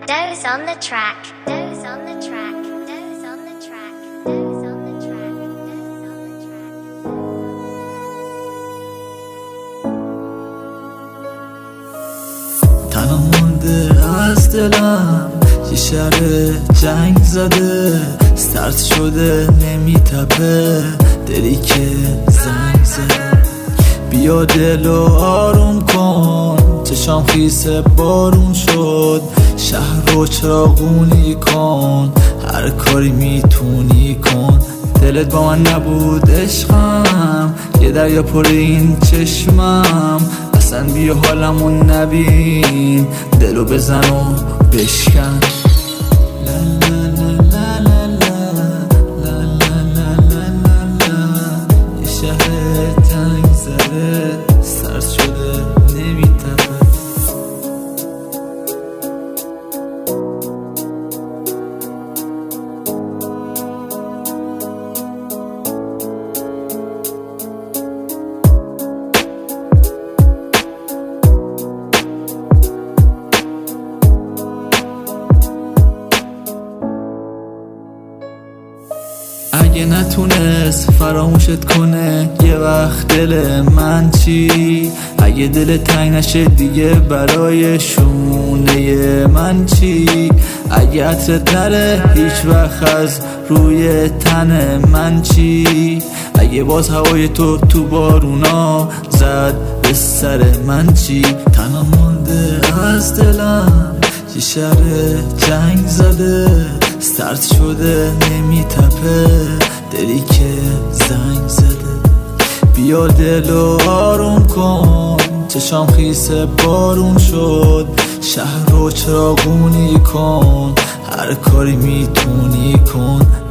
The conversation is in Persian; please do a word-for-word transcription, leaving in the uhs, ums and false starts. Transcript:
Doze on the track. Doze on the track. Doze on the track. Doze on the track. Doze on the track. تنها مونده از دلم یه شب جنگ زده، سرد شده نمیتپه دلی که زنگ زده. بیا دلو آروم کن، چشام خیس بارون شد، شهر رو چراغونی کن، هر کاری میتونی کن. دلت با من نبود عشقم، یه دریا پر این چشمم، اصلا بیا حالمون نبین، دلو بزن و بشکن. یه شهر تنگ زده، سرد شده نمیتپه. اگه نتونست فراموشت کنه یه وقت دل من چی؟ اگه دل تنگ نشه دیگه برای شونه من چی؟ اگه عطرت نره هیچ وقت از روی تن من چی؟ اگه باز هوای تو تو بارونا زد به سر من چی؟ تنها مونده از دلم یه شب جنگ زده، سرد شده نمیتپه دلی که زنگ زده. بیا دلو آروم کن، چشام خیس بارون شد، شهر رو چراغونی کن، هر کاری میتونی کن.